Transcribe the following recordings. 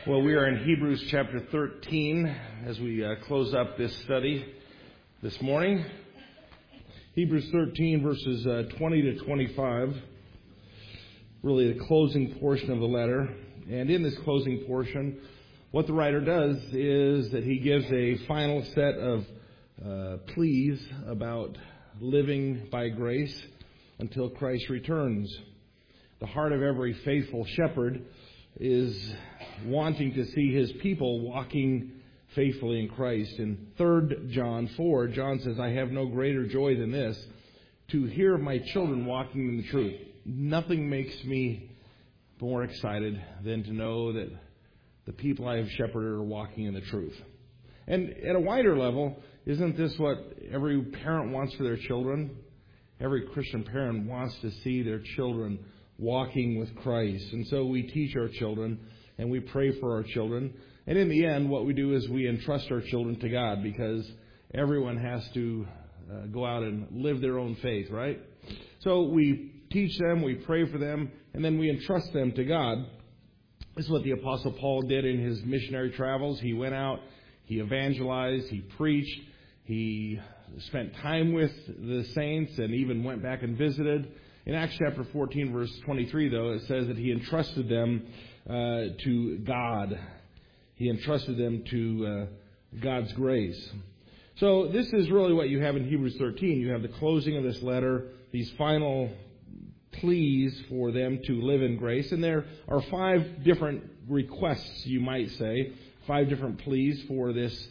Well, we are in Hebrews chapter 13 as we close up this study this morning. Hebrews 13 verses 20 to 25, really the closing portion of the letter. And in this closing portion, what the writer does is that he gives a final set of pleas about living by grace until Christ returns. The heart of every faithful shepherd is wanting to see his people walking faithfully in Christ. In 3 John 4, John says, I have no greater joy than this, to hear of my children walking in the truth. Nothing makes me more excited than to know that the people I have shepherded are walking in the truth. And at a wider level, isn't this what every parent wants for their children? Every Christian parent wants to see their children walking with Christ. And so we teach our children and we pray for our children. And in the end, what we do is we entrust our children to God, because everyone has to go out and live their own faith, right? So we teach them, we pray for them, and then we entrust them to God. This is what the Apostle Paul did in his missionary travels. He went out, he evangelized, he preached, he spent time with the saints and even went back and visited. In Acts chapter 14, verse 23, though, it says that he entrusted them to God. He entrusted them to God's grace. So this is really what you have in Hebrews 13. You have the closing of this letter, these final pleas for them to live in grace. And there are 5 different requests, you might say, 5 different pleas for this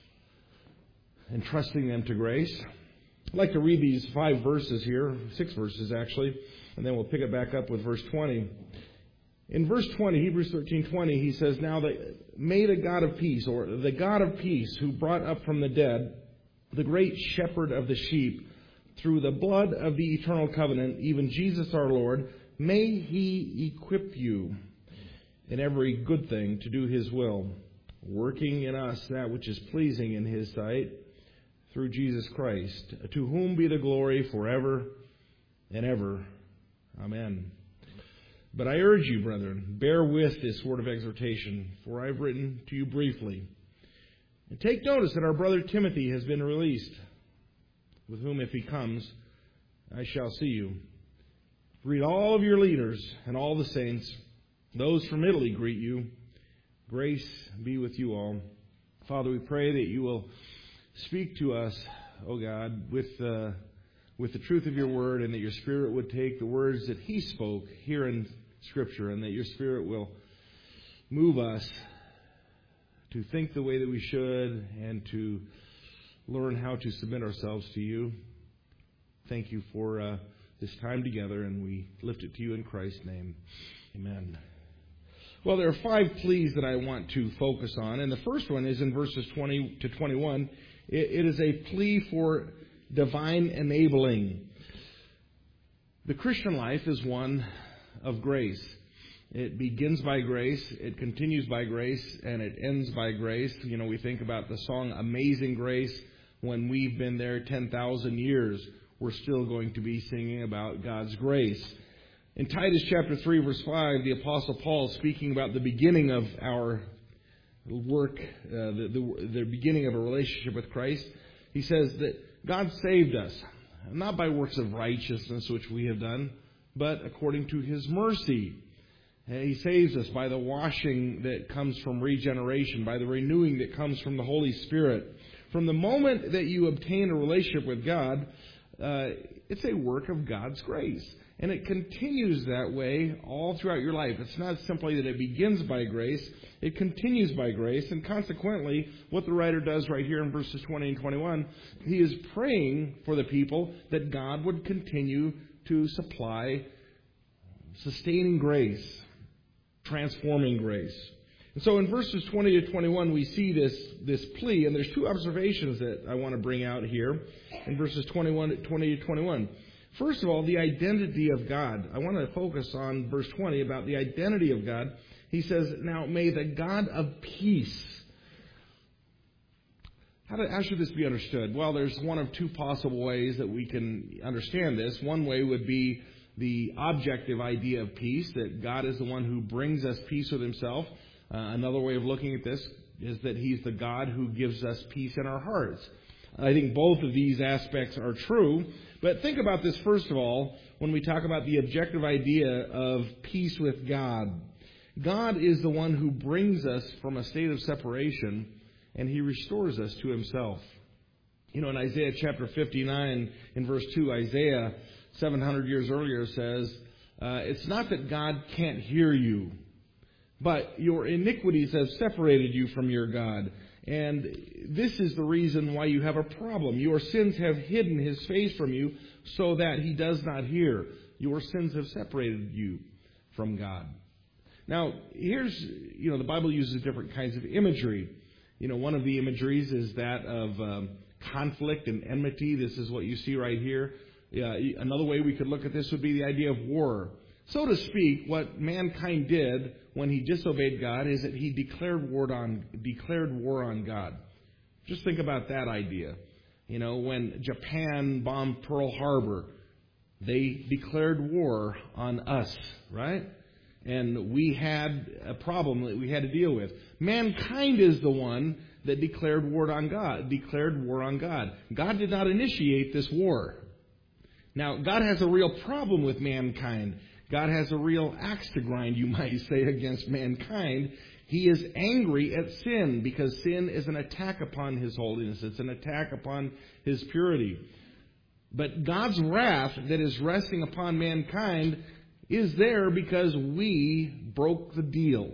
entrusting them to grace. I'd like to read these 5 verses here, 6 verses actually, and then we'll pick it back up with verse 20. In verse 20, Hebrews 13:20, he says, Now may the God of peace, or the God of peace, who brought up from the dead the great shepherd of the sheep, through the blood of the eternal covenant, even Jesus our Lord, may he equip you in every good thing to do his will, working in us that which is pleasing in his sight, through Jesus Christ, to whom be the glory forever and ever. Amen. But I urge you, brethren, bear with this word of exhortation, for I have written to you briefly. And take notice that our brother Timothy has been released, with whom, if he comes, I shall see you. Greet all of your leaders and all the saints. Those from Italy greet you. Grace be with you all. Father, we pray that you will speak to us, O God, with the truth of your word, and that your Spirit would take the words that he spoke here in Scripture, and that your Spirit will move us to think the way that we should and to learn how to submit ourselves to you. Thank you for this time together, and we lift it to you in Christ's name. Amen. Well, there are 5 pleas that I want to focus on, and the first one is in verses 20 to 21. It is a plea for divine enabling. The Christian life is one of grace. It begins by grace, it continues by grace, and it ends by grace. You know, we think about the song Amazing Grace. When we've been there 10,000 years, we're still going to be singing about God's grace. In Titus chapter 3, verse 5, the Apostle Paul, speaking about the beginning of our work, the beginning of a relationship with Christ, he says that God saved us, not by works of righteousness which we have done, but according to his mercy. He saves us by the washing that comes from regeneration, by the renewing that comes from the Holy Spirit. From the moment that you obtain a relationship with God, it's a work of God's grace. And it continues that way all throughout your life. It's not simply that it begins by grace, it continues by grace. And consequently, what the writer does right here in verses 20 and 21, he is praying for the people that God would continue to supply sustaining grace, transforming grace. And so in verses 20 to 21, we see this plea, and there's 2 observations that I want to bring out here in verses 20 to 21. First of all, the identity of God. I want to focus on verse 20 about the identity of God. He says, now may the God of peace. How should this be understood? Well, there's one of 2 possible ways that we can understand this. One way would be the objective idea of peace, that God is the one who brings us peace with himself. Another way of looking at this is that He's the God who gives us peace in our hearts. I think both of these aspects are true. But think about this first of all when we talk about the objective idea of peace with God. God is the one who brings us from a state of separation, and He restores us to Himself. In Isaiah chapter 59, in verse 2, Isaiah, 700 years earlier, says, it's not that God can't hear you, but your iniquities have separated you from your God. And this is the reason why you have a problem. Your sins have hidden His face from you so that He does not hear. Your sins have separated you from God. Now, here's, the Bible uses different kinds of imagery. One of the imageries is that of conflict and enmity. This is what you see right here. Another way we could look at this would be the idea of war. So to speak, what mankind did when he disobeyed God is that he declared war on God. Just think about that idea. When Japan bombed Pearl Harbor, they declared war on us, right? And we had a problem that we had to deal with. Mankind is the one that declared war on God. God did not initiate this war. Now, God has a real problem with mankind. God has a real axe to grind, you might say, against mankind. He is angry at sin because sin is an attack upon His holiness. It's an attack upon His purity. But God's wrath that is resting upon mankind is there because we broke the deal.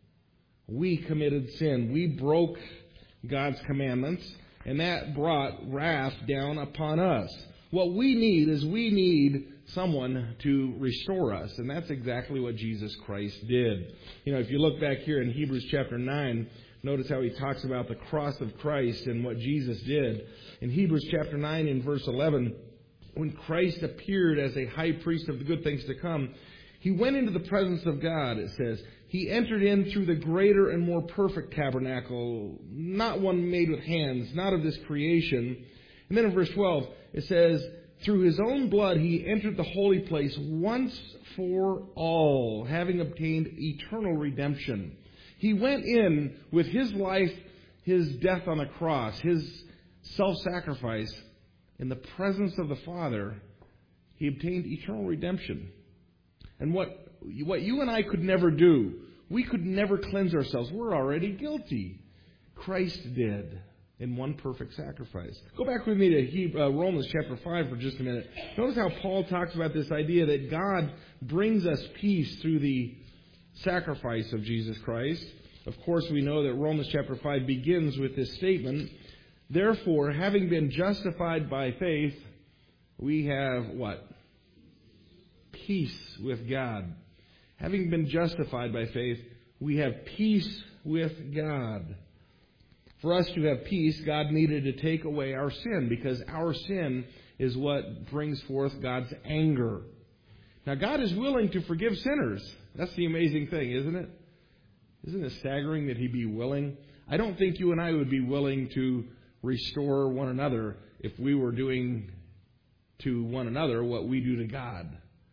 We committed sin. We broke God's commandments, and that brought wrath down upon us. What we need someone to restore us, and that's exactly what Jesus Christ did. If you look back here in Hebrews chapter 9, notice how he talks about the cross of Christ and what Jesus did. In Hebrews chapter 9 in verse 11, when Christ appeared as a high priest of the good things to come, He went into the presence of God, it says. He entered in through the greater and more perfect tabernacle, not one made with hands, not of this creation. And then in verse 12, it says, through His own blood He entered the holy place once for all, having obtained eternal redemption. He went in with His life, His death on the cross, His self-sacrifice. In the presence of the Father, He obtained eternal redemption. And what you and I could never do, we could never cleanse ourselves. We're already guilty. Christ did in one perfect sacrifice. Go back with me to Romans chapter 5 for just a minute. Notice how Paul talks about this idea that God brings us peace through the sacrifice of Jesus Christ. Of course, we know that Romans chapter 5 begins with this statement. Therefore, having been justified by faith, we have what? Peace with God. Having been justified by faith, we have peace with God. For us to have peace, God needed to take away our sin, because our sin is what brings forth God's anger. Now, God is willing to forgive sinners. That's the amazing thing, isn't it? Isn't it staggering that He'd be willing? I don't think you and I would be willing to restore one another if we were doing to one another what we do to God.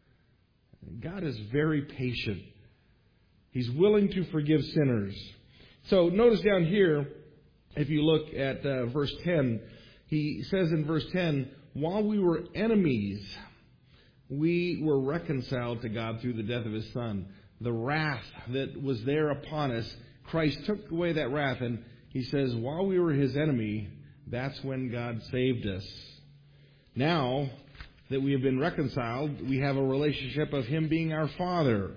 God is very patient. He's willing to forgive sinners. So notice down here, if you look at verse 10, he says in verse 10, while we were enemies, we were reconciled to God through the death of His Son. The wrath that was there upon us, Christ took away that wrath, and He says, while we were His enemy, that's when God saved us. Now that we have been reconciled, we have a relationship of Him being our Father.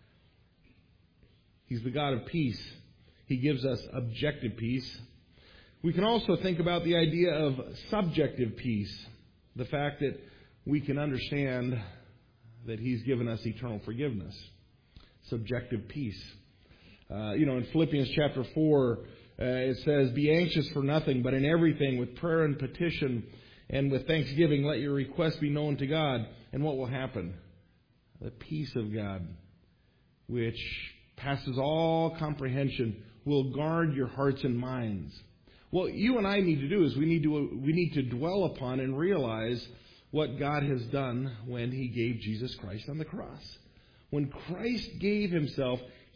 He's the God of peace. He gives us objective peace. We can also think about the idea of subjective peace. The fact that we can understand that He's given us eternal forgiveness. Subjective peace. In Philippians chapter 4, it says, be anxious for nothing, but in everything with prayer and petition and with thanksgiving, let your requests be known to God. And what will happen? The peace of God, which passes all comprehension, will guard your hearts and minds. What you and I need to do is we need to dwell upon and realize what God has done when He gave Jesus Christ on the cross. When Christ gave Himself,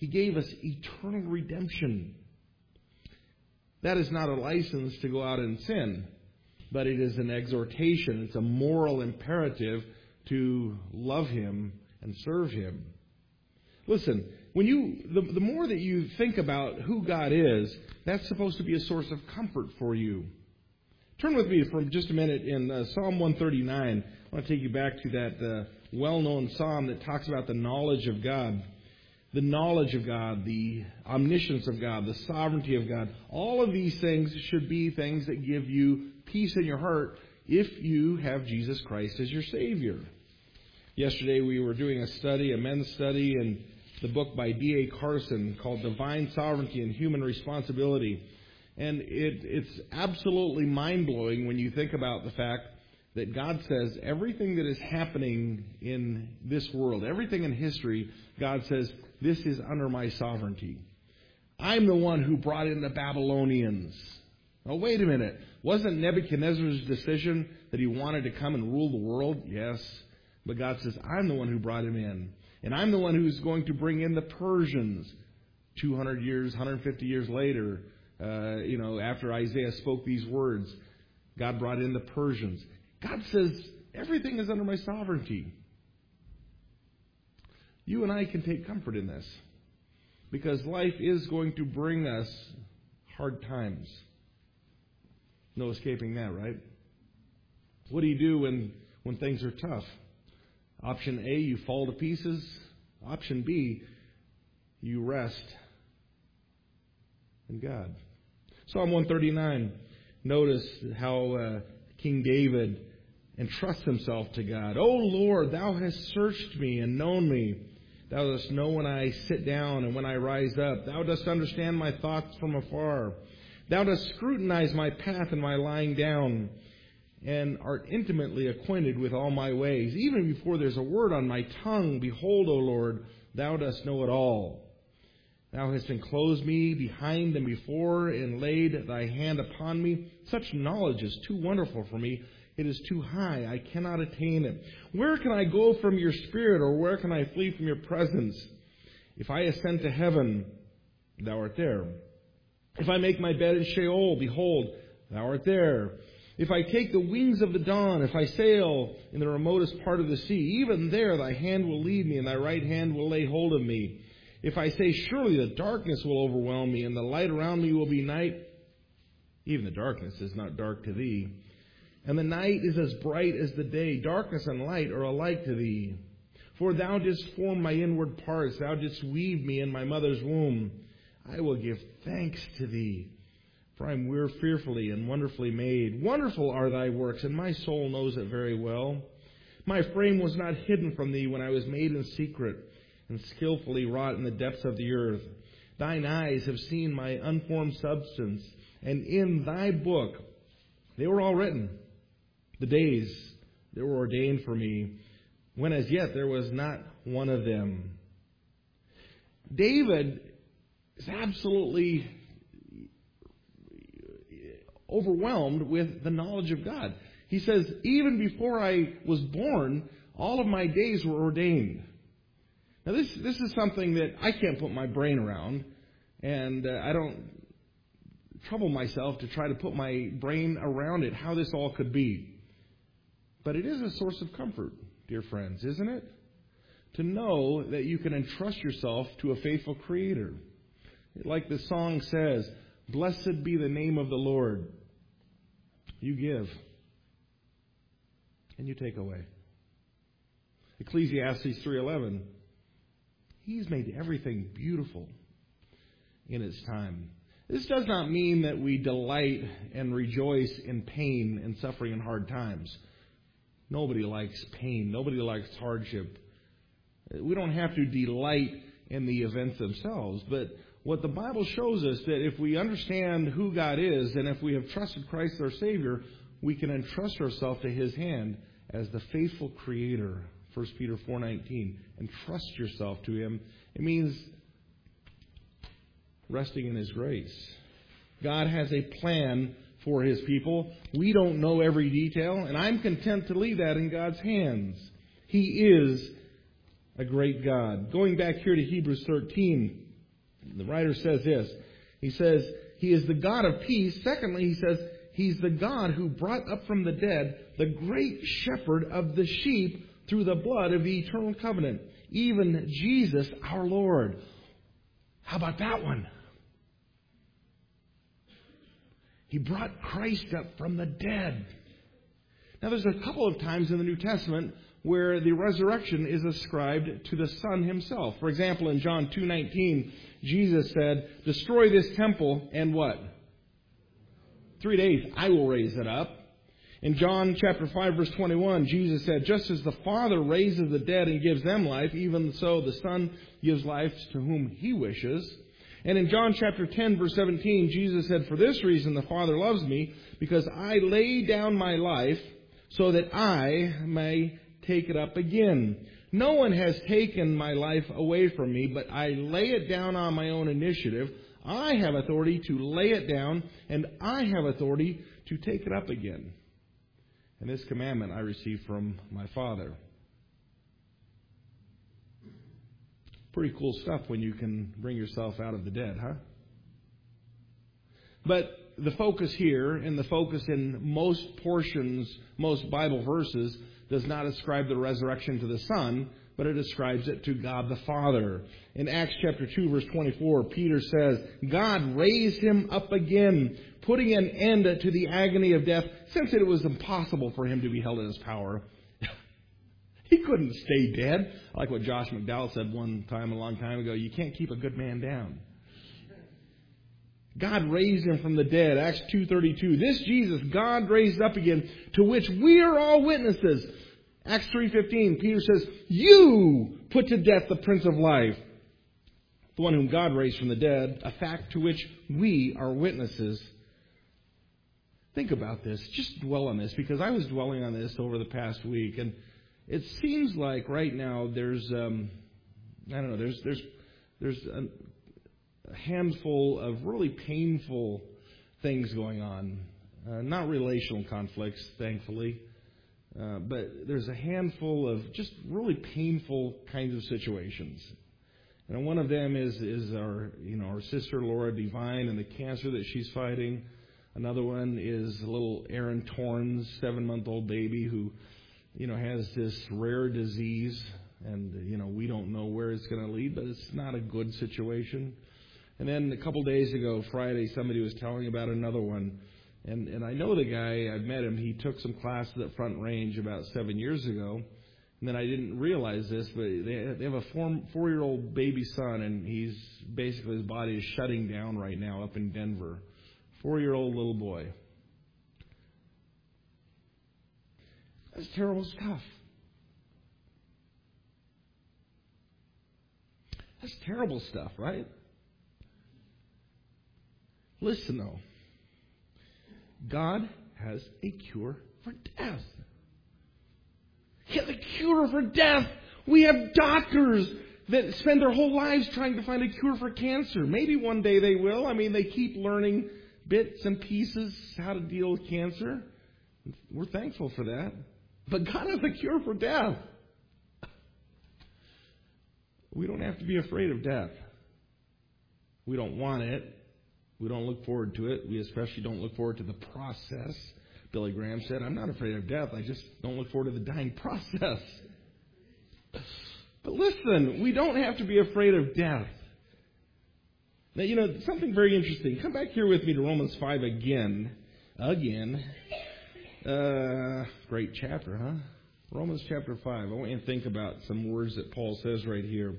He gave us eternal redemption. That is not a license to go out and sin, but it is an exhortation. It's a moral imperative to love Him and serve Him. Listen, the more that you think about who God is, that's supposed to be a source of comfort for you. Turn with me for just a minute in Psalm 139. I want to take you back to that well-known psalm that talks about the knowledge of God. The knowledge of God, the omniscience of God, the sovereignty of God. All of these things should be things that give you peace in your heart if you have Jesus Christ as your Savior. Yesterday we were doing a men's study in the book by D.A. Carson called Divine Sovereignty and Human Responsibility. And it's absolutely mind-blowing when you think about the fact that God says everything that is happening in this world, everything in history, God says, this is under my sovereignty. I'm the one who brought in the Babylonians. Oh, wait a minute. Wasn't Nebuchadnezzar's decision that he wanted to come and rule the world? Yes. But God says, I'm the one who brought him in. And I'm the one who's going to bring in the Persians 200 years, 150 years later. After Isaiah spoke these words, God brought in the Persians. God says, everything is under my sovereignty. You and I can take comfort in this, because life is going to bring us hard times. No escaping that, right? What do you do when things are tough? Option A, you fall to pieces. Option B, you rest in God. Psalm 139, notice how King David entrusts himself to God. O Lord, Thou hast searched me and known me. Thou dost know when I sit down and when I rise up. Thou dost understand my thoughts from afar. Thou dost scrutinize my path and my lying down, and art intimately acquainted with all my ways. Even before there's a word on my tongue, behold, O Lord, Thou dost know it all. Thou hast enclosed me behind and before, and laid Thy hand upon me. Such knowledge is too wonderful for me. It is too high. I cannot attain it. Where can I go from your Spirit, or where can I flee from your presence? If I ascend to heaven, Thou art there. If I make my bed in Sheol, behold, Thou art there. If I take the wings of the dawn, if I sail in the remotest part of the sea, even there Thy hand will lead me, and Thy right hand will lay hold of me. If I say, surely the darkness will overwhelm me, and the light around me will be night, even the darkness is not dark to Thee. And the night is as bright as the day. Darkness and light are alike to Thee. For Thou didst form my inward parts. Thou didst weave me in my mother's womb. I will give thanks to Thee, for I am fearfully and wonderfully made. Wonderful are Thy works, and my soul knows it very well. My frame was not hidden from Thee when I was made in secret, and skillfully wrought in the depths of the earth. Thine eyes have seen my unformed substance, and in Thy book they were all written, the days that were ordained for me, when as yet there was not one of them. David is absolutely overwhelmed with the knowledge of God. He says, even before I was born, all of my days were ordained. Now this is something that I can't put my brain around, and I don't trouble myself to try to put my brain around it, how this all could be. But it is a source of comfort, dear friends, isn't it? To know that you can entrust yourself to a faithful Creator. Like the song says, blessed be the name of the Lord. You give, and you take away. Ecclesiastes 3:11. He's made everything beautiful in its time. This does not mean that we delight and rejoice in pain and suffering and hard times. Nobody likes pain. Nobody likes hardship. We don't have to delight in the events themselves. But what the Bible shows us, that if we understand who God is, and if we have trusted Christ our Savior, we can entrust ourselves to His hand as the faithful Creator. 1 Peter 4:19. Entrust yourself to Him. It means resting in His grace. God has a plan for His people. We don't know every detail, and I'm content to leave that in God's hands. He is a great God. Going back here to Hebrews 13, The writer says this. He says, He is the God of peace. Secondly, he says, He's the God who brought up from the dead the great shepherd of the sheep through the blood of the eternal covenant, even Jesus our Lord. How about that one? He brought Christ up from the dead. Now, there's a couple of times in the New Testament where the resurrection is ascribed to the Son Himself. For example, in John 2:19, Jesus said, "Destroy this temple, and what? 3 days, I will raise it up." In John chapter 5, verse 21, Jesus said, "Just as the Father raises the dead and gives them life, even so the Son gives life to whom He wishes." And in John chapter 10, verse 17, Jesus said, "For this reason the Father loves me, because I lay down my life so that I may take it up again. No one has taken my life away from me, but I lay it down on my own initiative. I have authority to lay it down, and I have authority to take it up again. And this commandment I received from my Father." Pretty cool stuff when you can bring yourself out of the dead, huh? But the focus here, and the focus in most portions, most Bible verses, does not ascribe the resurrection to the Son, but it ascribes it to God the Father. In Acts chapter 2, verse 24, Peter says, "God raised Him up again, putting an end to the agony of death, since it was impossible for Him to be held in His power." He couldn't stay dead. I like what Josh McDowell said one time, a long time ago, "You can't keep a good man down." God raised Him from the dead. Acts 2:32. This Jesus God raised up again, to which we are all witnesses. Acts 3:15. Peter says, "You put to death the Prince of Life, the one whom God raised from the dead, a fact to which we are witnesses." Think about this. Just dwell on this, because I was dwelling on this over the past week, and it seems like right now there's there's a handful of really painful things going on. Not relational conflicts, thankfully, but there's a handful of just really painful kinds of situations. And one of them is our sister Laura Devine and the cancer that she's fighting. Another one is little Aaron Torrens, 7-month-old baby who has this rare disease, and we don't know where it's going to lead, but it's not a good situation. And then a couple days ago, Friday, somebody was telling about another one. And I know the guy, I've met him. He took some classes at Front Range about 7 years ago. And then I didn't realize this, but they have a 4-year-old baby son, and he's basically, his body is shutting down right now up in Denver. 4-year-old little boy. That's terrible stuff. That's terrible stuff, right? Listen, though. God has a cure for death. He has a cure for death. We have doctors that spend their whole lives trying to find a cure for cancer. Maybe one day they will. I mean, they keep learning bits and pieces how to deal with cancer. We're thankful for that. But God has a cure for death. We don't have to be afraid of death. We don't want it. We don't look forward to it. We especially don't look forward to the process. Billy Graham said, "I'm not afraid of death. I just don't look forward to the dying process." But listen, we don't have to be afraid of death. Now, something very interesting. Come back here with me to Romans 5 again. Great chapter, huh? Romans chapter 5. I want you to think about some words that Paul says right here.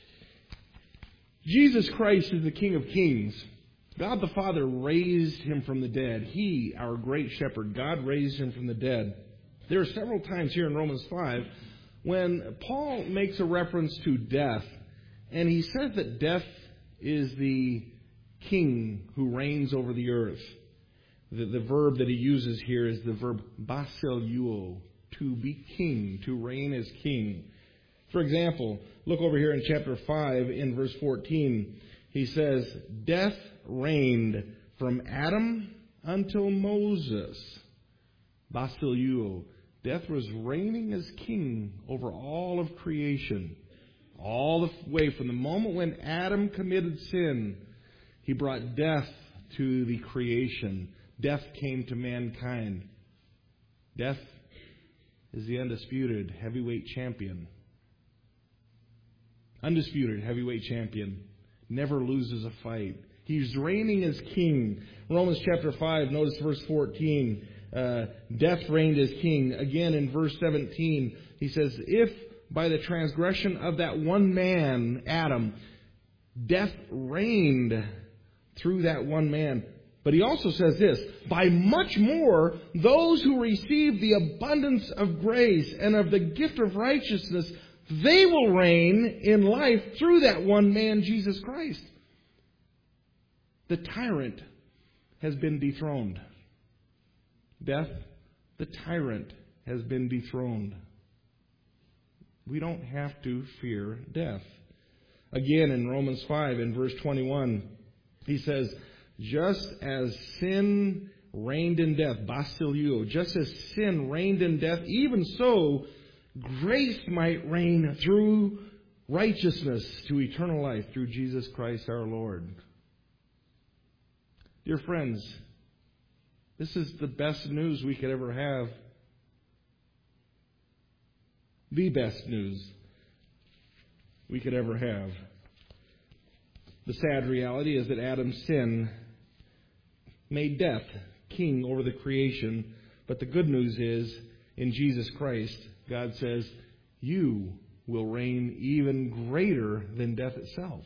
Jesus Christ is the King of Kings. God the Father raised Him from the dead. He, our great shepherd, God raised Him from the dead. There are several times here in Romans 5 when Paul makes a reference to death. And he says that death is the king who reigns over the earth. The verb that he uses here is the verb basiluo, to be king, to reign as king. For example, look over here in chapter 5 in verse 14. He says, "Death reigned from Adam until Moses." Basiluo. Death was reigning as king over all of creation. all the way from the moment when Adam committed sin, he brought death to the creation. Death came to mankind. Death is the undisputed heavyweight champion. Undisputed heavyweight champion. Never loses a fight. He's reigning as king. Romans chapter 5, notice verse 14. Death reigned as king. Again in verse 17, he says, if by the transgression of that one man, Adam, death reigned through that one man. But he also says this, by much more, those who receive the abundance of grace and of the gift of righteousness, they will reign in life through that one man, Jesus Christ. The tyrant has been dethroned. Death, the tyrant, has been dethroned. We don't have to fear death. Again, in Romans 5, in verse 21, he says, just as sin reigned in death, basilio, just as sin reigned in death, even so grace might reign through righteousness to eternal life through Jesus Christ our Lord. Dear friends, this is the best news we could ever have. The best news we could ever have. The sad reality is that Adam's sin made death king over the creation. But the good news is, in Jesus Christ, God says, you will reign even greater than death itself.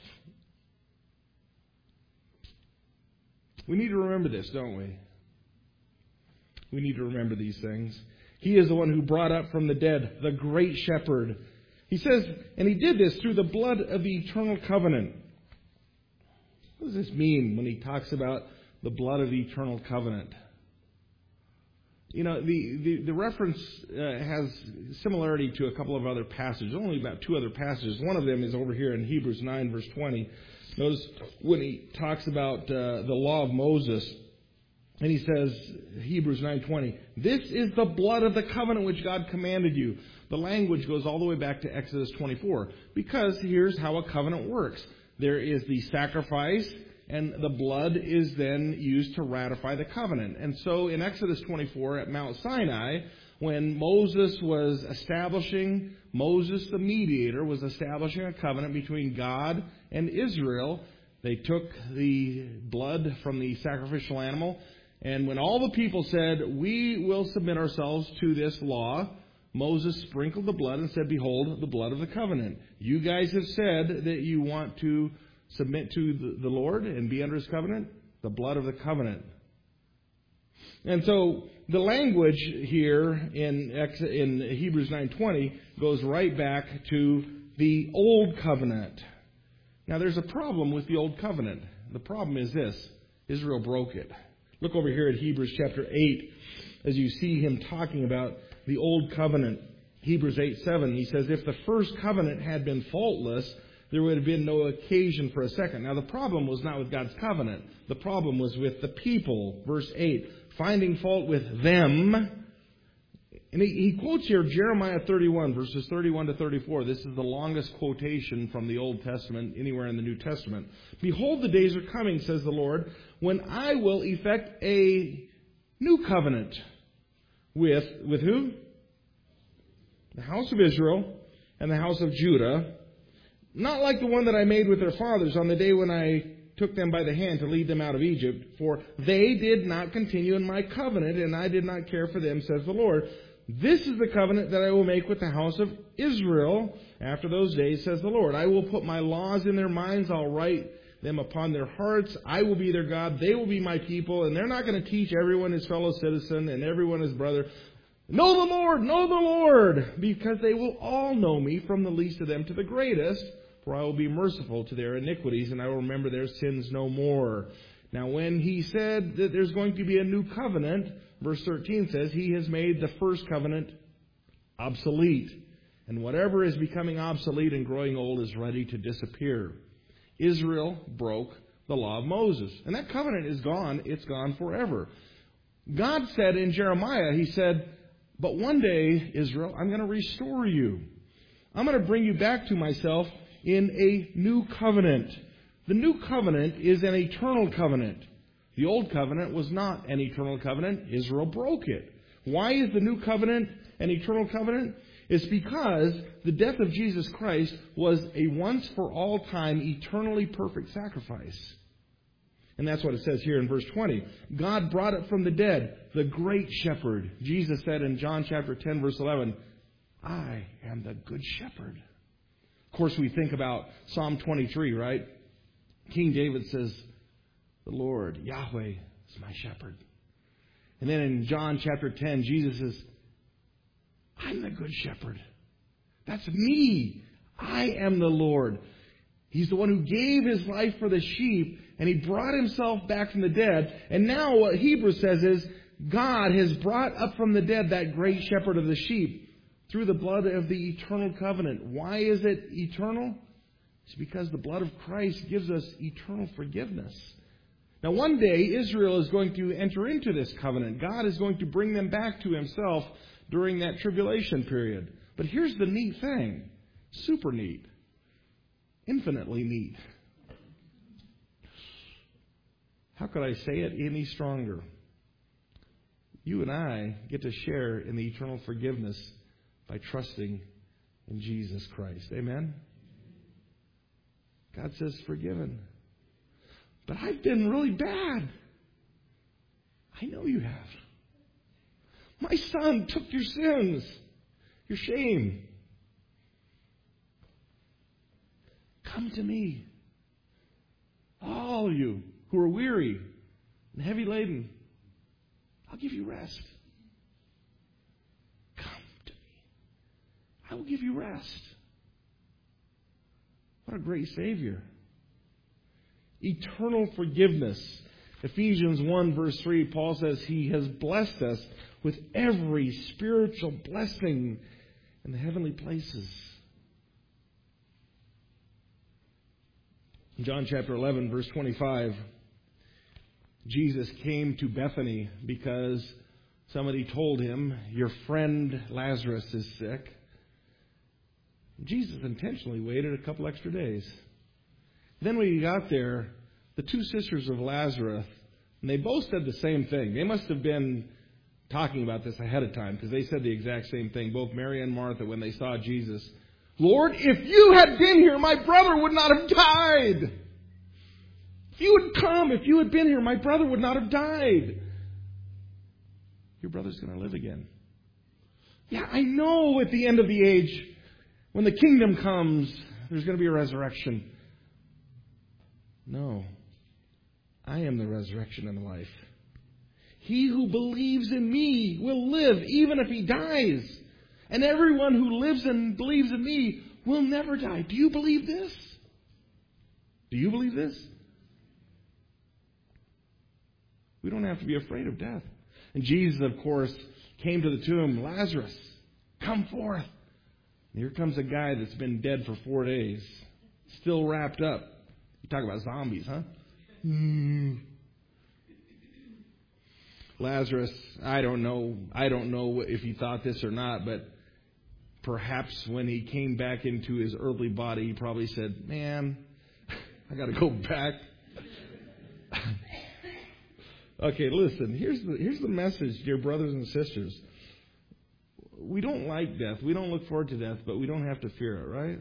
We need to remember this, don't we? We need to remember these things. He is the one who brought up from the dead, the great shepherd. He says, and he did this through the blood of the eternal covenant. What does this mean when he talks about the blood of the eternal covenant? You know, the reference has similarity to a couple of other passages, only about two other passages. One of them is over here in Hebrews 9, verse 20. Notice when he talks about the law of Moses, and he says, Hebrews 9:20, this is the blood of the covenant which God commanded you. The language goes all the way back to Exodus 24, because here's how a covenant works. There is the sacrifice, and the blood is then used to ratify the covenant. And so in Exodus 24 at Mount Sinai, when Moses the mediator, was establishing a covenant between God and Israel, they took the blood from the sacrificial animal, and when all the people said, we will submit ourselves to this law, Moses sprinkled the blood and said, behold, the blood of the covenant. You guys have said that you want to submit to the Lord and be under His covenant. The blood of the covenant. And so the language here in Hebrews 9:20 goes right back to the Old Covenant. Now there's a problem with the Old Covenant. The problem is this. Israel broke it. Look over here at Hebrews chapter 8 as you see him talking about the Old Covenant. Hebrews 8:7, he says, if the first covenant had been faultless, there would have been no occasion for a second. Now the problem was not with God's covenant. The problem was with the people. Verse 8, finding fault with them. And he quotes here Jeremiah 31, verses 31 to 34. This is the longest quotation from the Old Testament anywhere in the New Testament. Behold, the days are coming, says the Lord, when I will effect a new covenant with who? The house of Israel and the house of Judah. Not like the one that I made with their fathers on the day when I took them by the hand to lead them out of Egypt. For they did not continue in my covenant, and I did not care for them, says the Lord. This is the covenant that I will make with the house of Israel after those days, says the Lord. I will put my laws in their minds. I'll write them upon their hearts. I will be their God. They will be my people. And they're not going to teach everyone his fellow citizen and everyone his brother. Know the Lord, because they will all know me, from the least of them to the greatest. For I will be merciful to their iniquities, and I will remember their sins no more. Now, when he said that there's going to be a new covenant, verse 13 says, he has made the first covenant obsolete. And whatever is becoming obsolete and growing old is ready to disappear. Israel broke the law of Moses. And that covenant is gone. It's gone forever. God said in Jeremiah, he said, but one day, Israel, I'm going to restore you. I'm going to bring you back to myself in a new covenant. The new covenant is an eternal covenant. The old covenant was not an eternal covenant. Israel broke it. Why is the new covenant an eternal covenant? It's because the death of Jesus Christ was a once for all time, eternally perfect sacrifice. And that's what it says here in verse 20. God brought it from the dead, the great shepherd. Jesus said in John chapter 10, verse 11, I am the good shepherd. Of course, we think about Psalm 23, right? King David says, the Lord, Yahweh, is my shepherd. And then in John chapter 10, Jesus says, I'm the good shepherd. That's me. I am the Lord. He's the one who gave His life for the sheep, and He brought Himself back from the dead. And now what Hebrews says is, God has brought up from the dead that great shepherd of the sheep through the blood of the eternal covenant. Why is it eternal? It's because the blood of Christ gives us eternal forgiveness. Now one day Israel is going to enter into this covenant. God is going to bring them back to Himself during that tribulation period. But here's the neat thing. Super neat. Infinitely neat. How could I say it any stronger? You and I get to share in the eternal forgiveness by trusting in Jesus Christ. Amen? God says forgiven. But I've been really bad. I know you have. My Son took your sins, your shame. Come to me, all of you who are weary and heavy laden. I'll give you rest. Come to me. I will give you rest. What a great Savior. Eternal forgiveness. Ephesians 1 verse 3, Paul says He has blessed us with every spiritual blessing in the heavenly places. In John chapter 11 verse 25, Jesus came to Bethany because somebody told Him, your friend Lazarus is sick. Jesus intentionally waited a couple extra days. Then when He got there, the two sisters of Lazarus, and they both said the same thing. They must have been talking about this ahead of time because they said the exact same thing, both Mary and Martha, when they saw Jesus. Lord, if you had been here, my brother would not have died. If you had come, if you had been here, my brother would not have died. Your brother's going to live again. Yeah, I know at the end of the age, when the kingdom comes, there's going to be a resurrection. No. I am the resurrection and the life. He who believes in me will live even if he dies. And everyone who lives and believes in me will never die. Do you believe this? Do you believe this? We don't have to be afraid of death. And Jesus, of course, came to the tomb. Lazarus, come forth. And here comes a guy that's been dead for 4 days, still wrapped up. You talk about zombies, huh? Lazarus, I don't know if he thought this or not, but perhaps when he came back into his earthly body, he probably said, man, I got to go back. Okay, listen, here's the message, dear brothers and sisters. We don't like death. We don't look forward to death, but we don't have to fear it, right?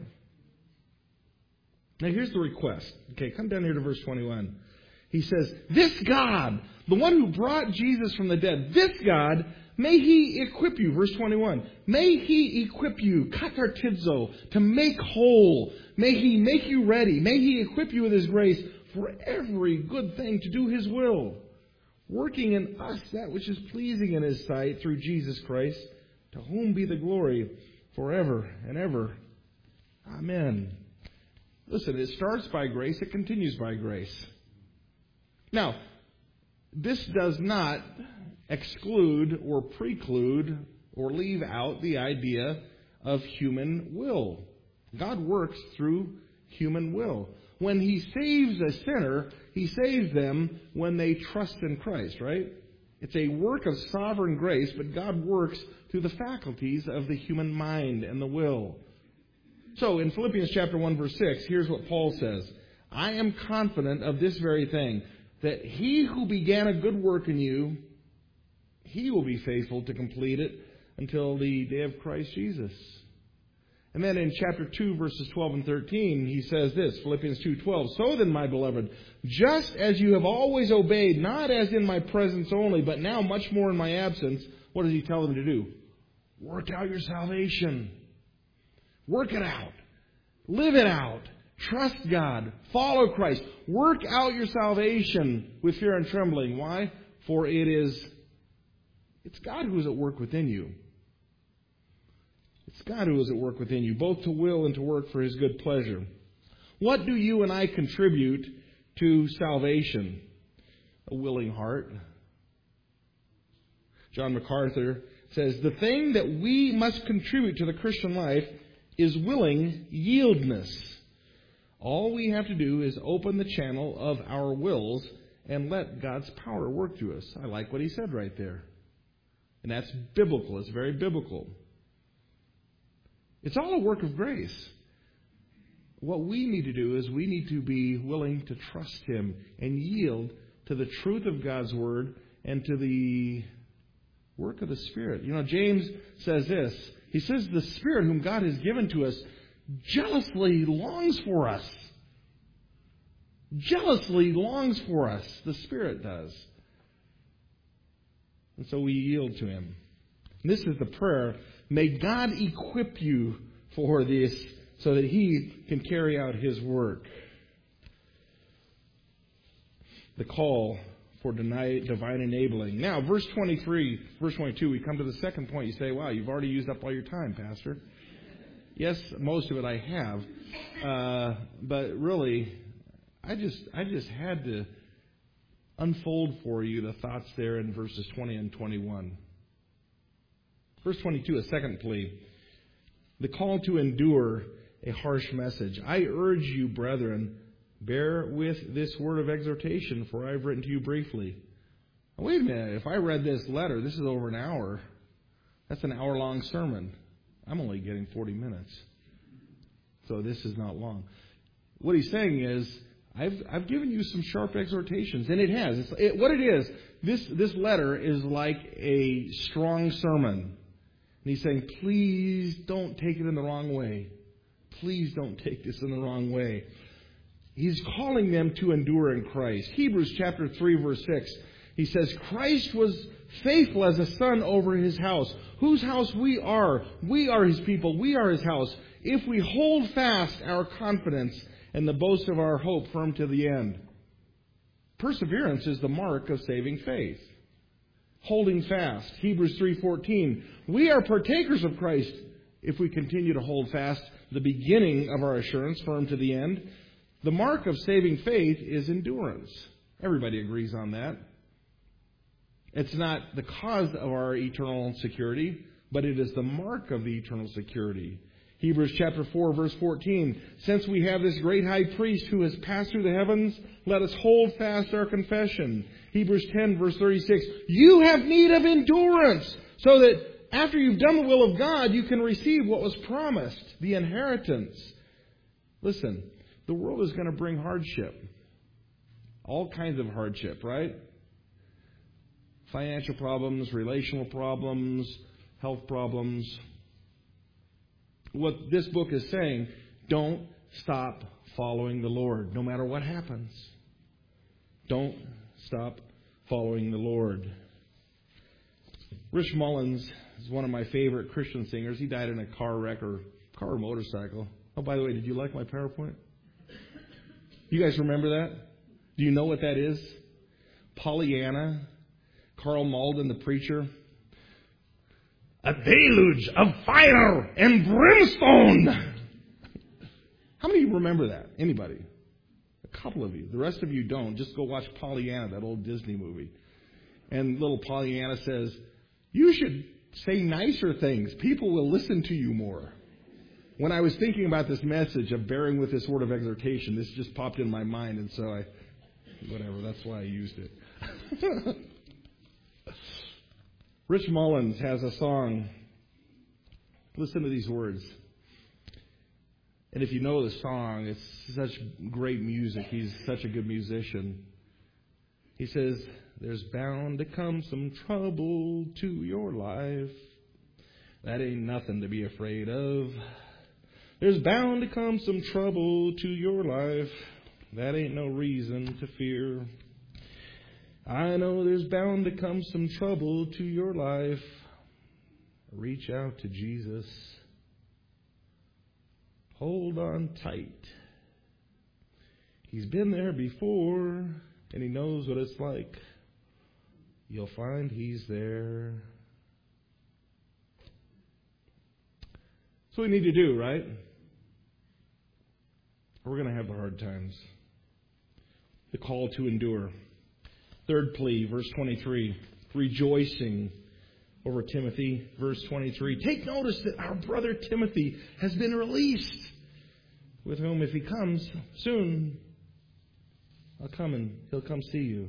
Now, here's the request. Okay, come down here to verse 21. He says, this God, the one who brought Jesus from the dead, this God, may He equip you, verse 21, may He equip you, katartizo, to make whole. May He make you ready. May He equip you with His grace for every good thing to do His will, working in us that which is pleasing in His sight through Jesus Christ, to whom be the glory forever and ever. Amen. Listen, it starts by grace, it continues by grace. Now, this does not exclude or preclude or leave out the idea of human will. God works through human will. When He saves a sinner, He saves them when they trust in Christ, right? It's a work of sovereign grace, but God works through the faculties of the human mind and the will. So in Philippians chapter 1, verse 6, here's what Paul says. I am confident of this very thing, that he who began a good work in you, he will be faithful to complete it until the day of Christ Jesus. And then in chapter 2, verses 12 and 13, he says this, Philippians 2:12, so then, my beloved, just as you have always obeyed, not as in my presence only, but now much more in my absence, what does he tell them to do? Work out your salvation. Work it out. Live it out. Trust God. Follow Christ. Work out your salvation with fear and trembling. Why? For it's God who is at work within you. It's God who is at work within you, both to will and to work for His good pleasure. What do you and I contribute to salvation? A willing heart. John MacArthur says, the thing that we must contribute to the Christian life is willing yieldness. All we have to do is open the channel of our wills and let God's power work through us. I like what he said right there. And that's biblical. It's very biblical. It's all a work of grace. What we need to do is we need to be willing to trust Him and yield to the truth of God's Word and to the work of the Spirit. You know, James says this. He says the Spirit whom God has given to us jealously longs for us. Jealously longs for us. The Spirit does. And so we yield to Him. And this is the prayer. May God equip you for this so that He can carry out His work. The call for divine enabling. Now, verse 23, verse 22, we come to the second point. You say, wow, you've already used up all your time, Pastor. Yes, most of it I have. But really, I just had to unfold for you the thoughts there in verses 20 and 21. Verse 22, a second plea. The call to endure a harsh message. I urge you, brethren, bear with this word of exhortation, for I have written to you briefly. Now, wait a minute. If I read this letter, this is over an hour. That's an hour-long sermon. I'm only getting 40 minutes. So this is not long. What he's saying is, I've given you some sharp exhortations, and it has. What it is, this letter is like a strong sermon. And he's saying, please don't take it in the wrong way. Please don't take this in the wrong way. He's calling them to endure in Christ. Hebrews chapter 3, verse 6. He says, Christ was faithful as a son over His house, whose house we are. We are His people. We are His house. If we hold fast our confidence and the boast of our hope firm to the end. Perseverance is the mark of saving faith. Holding fast. Hebrews 3:14. We are partakers of Christ if we continue to hold fast the beginning of our assurance firm to the end. The mark of saving faith is endurance. Everybody agrees on that. It's not the cause of our eternal security, but it is the mark of the eternal security. Hebrews chapter 4, verse 14. Since we have this great high priest who has passed through the heavens, let us hold fast our confession. Hebrews 10, verse 36. You have need of endurance, so that after you've done the will of God, you can receive what was promised, the inheritance. Listen, the world is going to bring hardship. All kinds of hardship, right? Financial problems, relational problems, health problems. What this book is saying, don't stop following the Lord, no matter what happens. Don't stop following the Lord. Rich Mullins is one of my favorite Christian singers. He died in a car wreck or motorcycle. Oh, by the way, did you like my PowerPoint? You guys remember that? Do you know what that is? Pollyanna, Carl Malden, the preacher. A deluge of fire and brimstone. How many of you remember that? Anybody? A couple of you. The rest of you don't. Just go watch Pollyanna, that old Disney movie. And little Pollyanna says, you should say nicer things. People will listen to you more. When I was thinking about this message of bearing with this word of exhortation, this just popped in my mind, and so that's why I used it. Rich Mullins has a song. Listen to these words. And if you know the song, it's such great music. He's such a good musician. He says, there's bound to come some trouble to your life. That ain't nothing to be afraid of. There's bound to come some trouble to your life. That ain't no reason to fear. I know there's bound to come some trouble to your life. Reach out to Jesus. Hold on tight. He's been there before, and He knows what it's like. You'll find He's there. That's what we need to do, right? We're going to have the hard times. The call to endure. Third plea, verse 23. Rejoicing over Timothy, verse 23. Take notice that our brother Timothy has been released, with whom if he comes soon, I'll come and he'll come see you.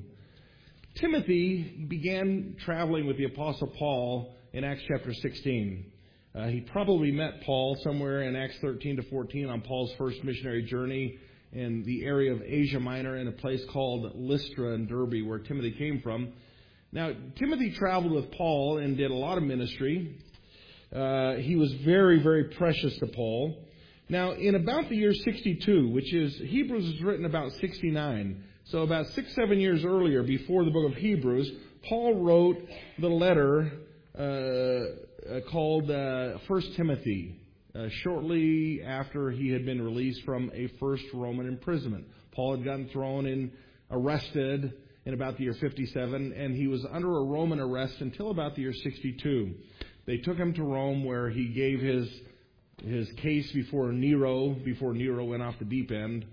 Timothy began traveling with the Apostle Paul in Acts chapter 16. He probably met Paul somewhere in Acts 13 to 14 on Paul's first missionary journey in the area of Asia Minor in a place called Lystra and Derbe, where Timothy came from. Now, Timothy traveled with Paul and did a lot of ministry. He was very, very precious to Paul. Now, in about the year 62, which is, Hebrews is written about 69, so about 6-7 years earlier, before the book of Hebrews, Paul wrote the letter called 1 Timothy, shortly after he had been released from a first Roman imprisonment. Paul had gotten arrested in about the year 57, and he was under a Roman arrest until about the year 62. They took him to Rome, where he gave his case before Nero went off the deep end.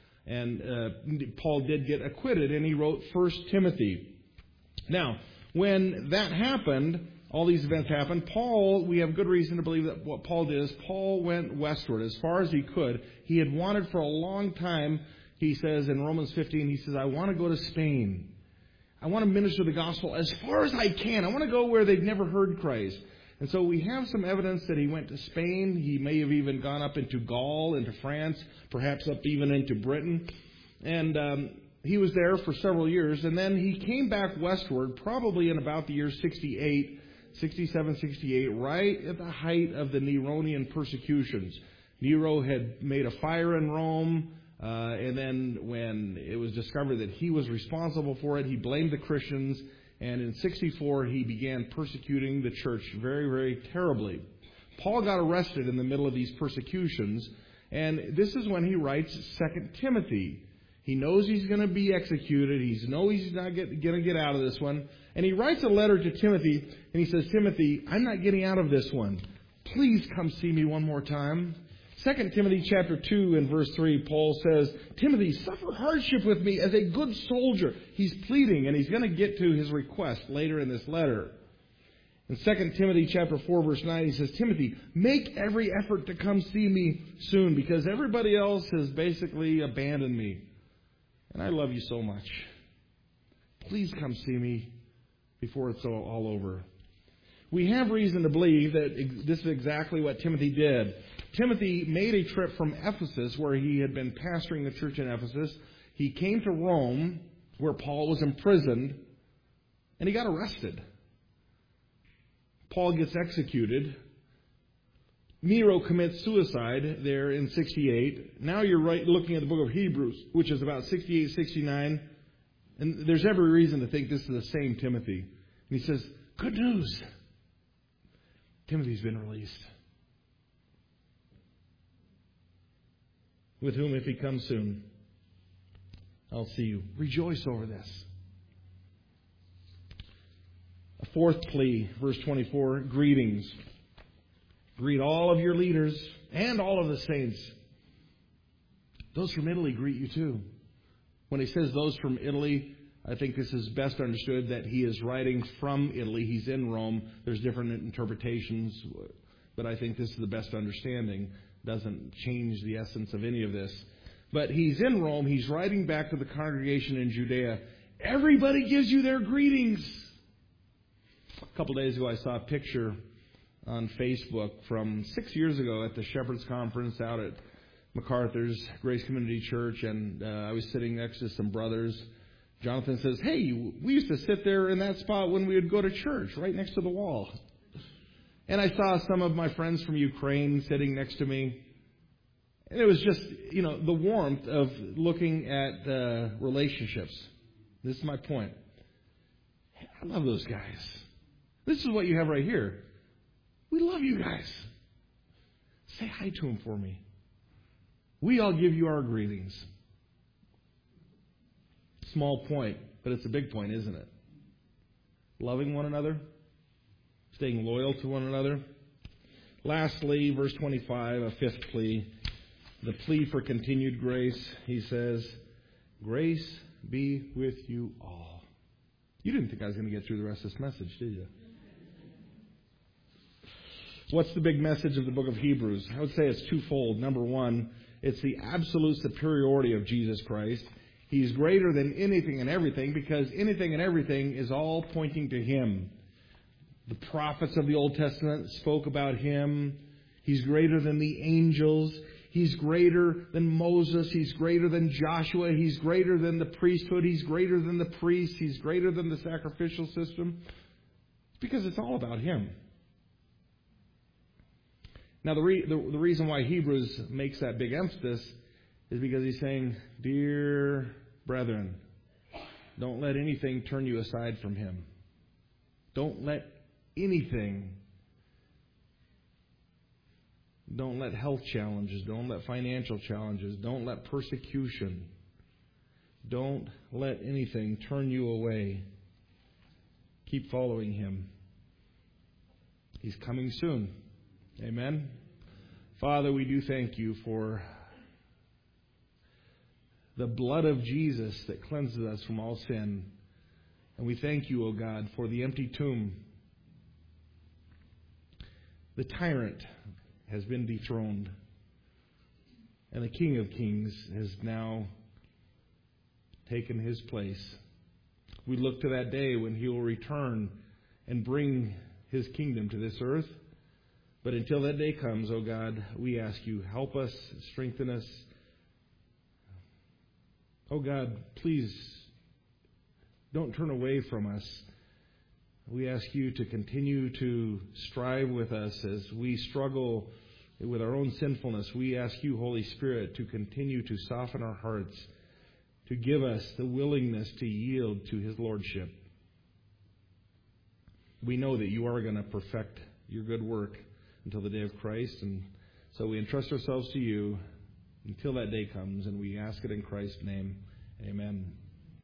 And Paul did get acquitted, and he wrote 1 Timothy. Now, when that happened, all these events happened, Paul, we have good reason to believe that what Paul did is Paul went westward as far as he could. He had wanted for a long time, he says in Romans 15, he says, I want to go to Spain. I want to minister the gospel as far as I can. I want to go where they've never heard Christ. And so we have some evidence that he went to Spain. He may have even gone up into Gaul, into France, perhaps up even into Britain. And he was there for several years. And then he came back westward, probably in about the year 67, 68, right at the height of the Neronian persecutions. Nero had made a fire in Rome. And then when it was discovered that he was responsible for it, he blamed the Christians. And in 64, he began persecuting the church very, very terribly. Paul got arrested in the middle of these persecutions. And this is when he writes 2 Timothy. He knows he's going to be executed. He knows he's not going to get out of this one. And he writes a letter to Timothy. And he says, Timothy, I'm not getting out of this one. Please come see me one more time. 2 Timothy chapter 2 and verse 3, Paul says, Timothy, suffer hardship with me as a good soldier. He's pleading, and he's going to get to his request later in this letter. In 2 Timothy chapter 4, verse 9, he says, Timothy, make every effort to come see me soon, because everybody else has basically abandoned me. And I love you so much. Please come see me before it's all over. We have reason to believe that this is exactly what Timothy did. Timothy made a trip from Ephesus, where he had been pastoring the church in Ephesus. He came to Rome, where Paul was imprisoned, and he got arrested. Paul gets executed. Nero commits suicide there in 68. Now you're looking at the book of Hebrews, which is about 68, 69. And there's every reason to think this is the same Timothy. And he says, good news. Timothy's been released. With whom, if he comes soon, I'll see you. Rejoice over this. A fourth plea, verse 24, greetings. Greet all of your leaders and all of the saints. Those from Italy greet you too. When he says those from Italy, I think this is best understood that he is writing from Italy. He's in Rome. There's different interpretations, but I think this is the best understanding. Doesn't change the essence of any of this. But he's in Rome. He's writing back to the congregation in Judea. Everybody gives you their greetings. A couple days ago, I saw a picture on Facebook from 6 years ago at the Shepherd's Conference out at MacArthur's Grace Community Church, and I was sitting next to some brothers. Jonathan says, "Hey, we used to sit there in that spot when we would go to church, right next to the wall." And I saw some of my friends from Ukraine sitting next to me. And it was just, the warmth of looking at relationships. This is my point. I love those guys. This is what you have right here. We love you guys. Say hi to them for me. We all give you our greetings. Small point, but it's a big point, isn't it? Loving one another, staying loyal to one another. Lastly, verse 25, a fifth plea, the plea for continued grace. He says, "Grace be with you all." You didn't think I was going to get through the rest of this message, did you? What's the big message of the book of Hebrews? I would say it's twofold. Number one, it's the absolute superiority of Jesus Christ. He's greater than anything and everything, because anything and everything is all pointing to Him. The prophets of the Old Testament spoke about Him. He's greater than the angels. He's greater than Moses. He's greater than Joshua. He's greater than the priesthood. He's greater than the priests. He's greater than the sacrificial system. It's because it's all about Him. Now, the reason why Hebrews makes that big emphasis is because he's saying, "Dear brethren, don't let anything turn you aside from Him. Don't let anything. Don't let health challenges. Don't let financial challenges. Don't let persecution. Don't let anything turn you away. Keep following Him. He's coming soon." Amen. Father, we do thank You for the blood of Jesus that cleanses us from all sin. And we thank You, O God, for the empty tomb. The tyrant has been dethroned, and the King of Kings has now taken His place. We look to that day when He will return and bring His kingdom to this earth. But until that day comes, O God, we ask You, help us, strengthen us. Oh God, please don't turn away from us. We ask You to continue to strive with us as we struggle with our own sinfulness. We ask You, Holy Spirit, to continue to soften our hearts, to give us the willingness to yield to His Lordship. We know that You are going to perfect Your good work until the day of Christ, and so we entrust ourselves to You until that day comes, and we ask it in Christ's name. Amen.